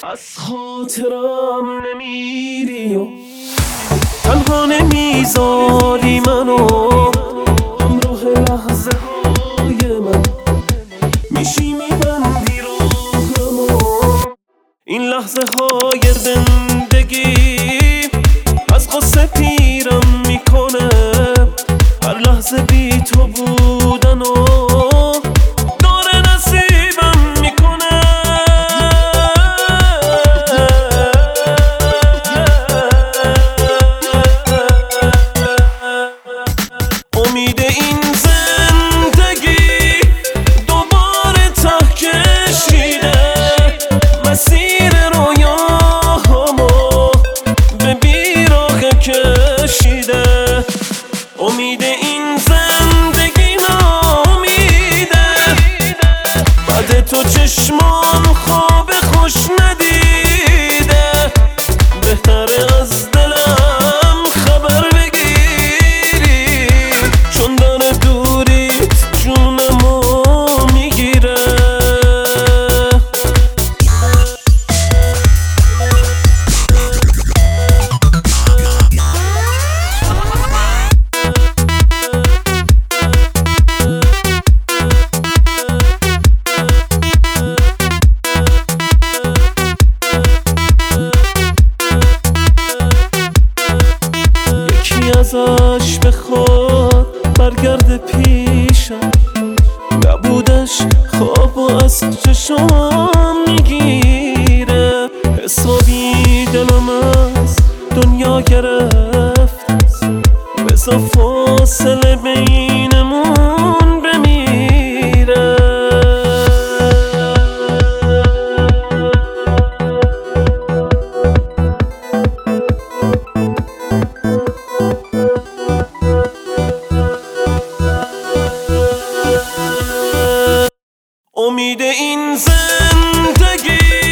از خاطرم نمیری و تنها نمیذاری منو همراه لحظه های من میشی میبندی راهمو. این لحظه های زندگی از قصه پیرم میکنه، هر لحظه بی تو بودن و داره نصیبم میکنه. امید این زندگی دوباره ته کشیده، مسیر رویاهامو به بیراه کشیده. امید این زندگی ناامیده، بعد تو چشمام خواب خوش ندیده. بهتره از دلم خبر بگیری، چون داره دوریت جونمو میگیره. ازش بخواد برگرد پیشم، نبودش خواب و از چشم میگیره. حسابی دلم از دنیا گرفت، بذار فاصله بینمون بمیره. امید این زندگی